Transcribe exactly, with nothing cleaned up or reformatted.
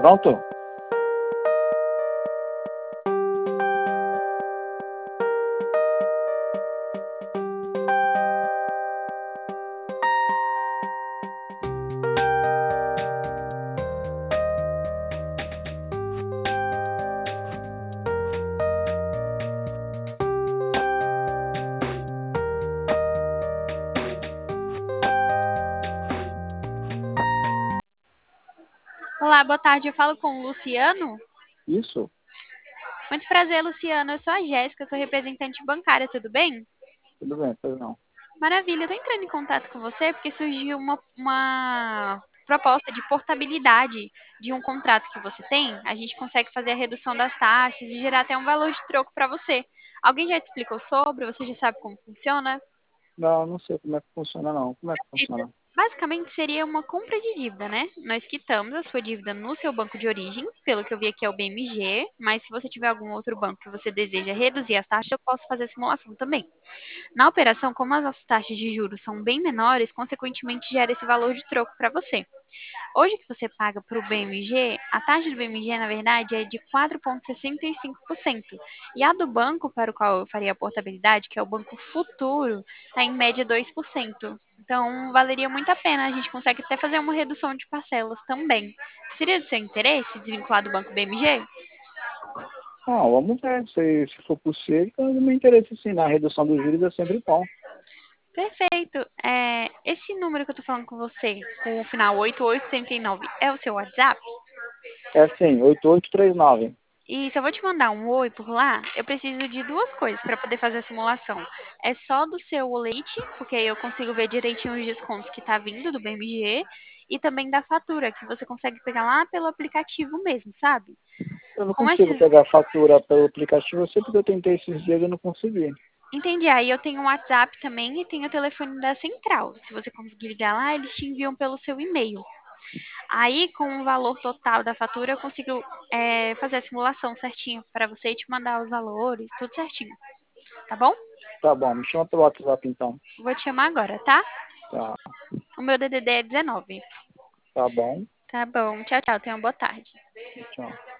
Pronto? Olá, boa tarde. Eu falo com o Luciano. Isso? Muito prazer, Luciano. Eu sou a Jéssica, sou representante bancária, tudo bem? Tudo bem, pois não. Maravilha. Eu tô entrando em contato com você porque surgiu uma, uma proposta de portabilidade de um contrato que você tem. A gente consegue fazer a redução das taxas e gerar até um valor de troco para você. Alguém já te explicou sobre? Você já sabe como funciona? Não, não sei como é que funciona, não. Como é que Perfeito. funciona? Basicamente seria uma compra de dívida, né? Nós quitamos a sua dívida no seu banco de origem, pelo que eu vi aqui é o B M G, mas se você tiver algum outro banco que você deseja reduzir as taxas, eu posso fazer a simulação também. Na operação, como as nossas taxas de juros são bem menores, consequentemente gera esse valor de troco para você. Hoje que você paga para o B M G, a taxa do B M G, na verdade, é de quatro vírgula sessenta e cinco por cento. E a do banco para o qual eu faria a portabilidade, que é o Banco Futuro, está em média dois por cento. Então, valeria muito a pena. A gente consegue até fazer uma redução de parcelas também. Seria do seu interesse desvincular do Banco B M G? Ah, vamos ver. Se, se for possível, então, o meu interesse sim, na redução dos juros é sempre bom. Perfeito. É, esse número que eu estou falando com você, com o final oito oito três nove, é o seu WhatsApp? É sim, oito oito três nove. E se eu vou te mandar um oi por lá, eu preciso de duas coisas para poder fazer a simulação. É só do seu leite, porque aí eu consigo ver direitinho os descontos que tá vindo do B M G, e também da fatura, que você consegue pegar lá pelo aplicativo mesmo, sabe? Eu não Como consigo esses. pegar a fatura pelo aplicativo, eu sei porque eu tentei esses dias e não consegui. Entendi. Aí eu tenho um WhatsApp também e tenho o telefone da central. Se você conseguir ligar lá, eles te enviam pelo seu e-mail. Aí, com o valor total da fatura, eu consigo é, fazer a simulação certinho para você e te mandar os valores, tudo certinho. Tá bom? Tá bom, me chama pelo WhatsApp então. Vou te chamar agora, tá? Tá, O meu D D D é dezenove. tá bom. Tá bom. Tchau, tchau. Tenha uma boa tarde. Tchau.